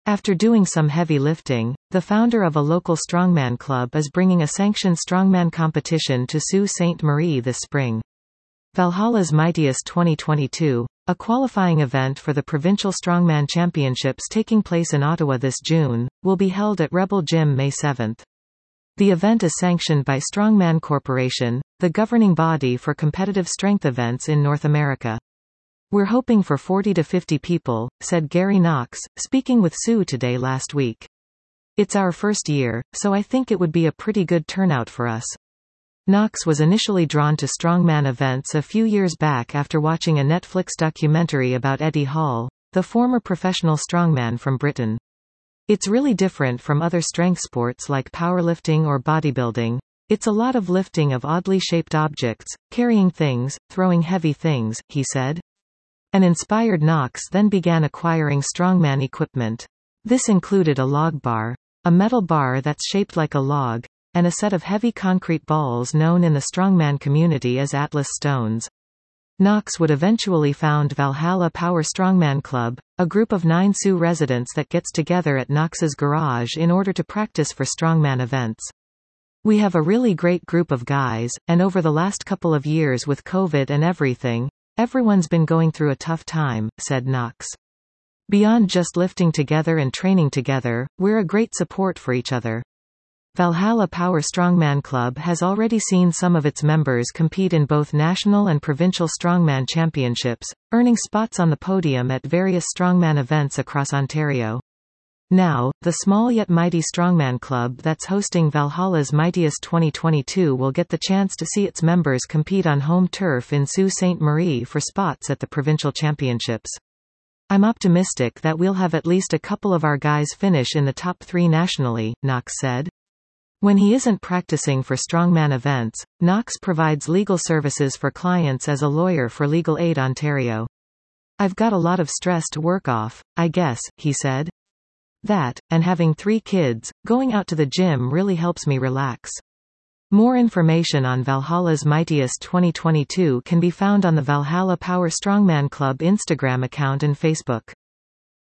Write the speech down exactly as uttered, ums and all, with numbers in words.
After doing some heavy lifting, the founder of a local strongman club is bringing a sanctioned strongman competition to Sault Ste. Marie this spring. Valhalla's Mightiest twenty twenty-two, a qualifying event for the Provincial Strongman Championships taking place in Ottawa this June, will be held at Rebel Gym May seventh. The event is sanctioned by Strongman Corporation, the governing body for competitive strength events in North America. "We're hoping for forty to fifty people," said Gary Knox, speaking with Sault Today last week. "It's our first year, so I think it would be a pretty good turnout for us." Knox was initially drawn to strongman events a few years back after watching a Netflix documentary about Eddie Hall, the former professional strongman from Britain. "It's really different from other strength sports like powerlifting or bodybuilding. It's a lot of lifting of oddly shaped objects, carrying things, throwing heavy things," he said. An inspired Knox then began acquiring strongman equipment. This included a log bar, a metal bar that's shaped like a log, and a set of heavy concrete balls known in the strongman community as Atlas stones. Knox would eventually found Valhalla Power Strongman Club, a group of nine Sault residents that gets together at Knox's garage in order to practice for strongman events. "We have a really great group of guys, and over the last couple of years with COVID and everything, everyone's been going through a tough time," said Knox. "Beyond just lifting together and training together, we're a great support for each other." Valhalla Power Strongman Club has already seen some of its members compete in both national and provincial strongman championships, earning spots on the podium at various strongman events across Ontario. Now, the small yet mighty strongman club that's hosting Valhalla's Mightiest twenty twenty-two will get the chance to see its members compete on home turf in Sault Ste. Marie for spots at the provincial championships. "I'm optimistic that we'll have at least a couple of our guys finish in the top three nationally," Knox said. When he isn't practicing for strongman events, Knox provides legal services for clients as a lawyer for Legal Aid Ontario. "I've got a lot of stress to work off, I guess," he said. "That, and having three kids, going out to the gym really helps me relax." More information on Valhalla's Mightiest twenty twenty-two can be found on the Valhalla Power Strongman Club Instagram account and Facebook.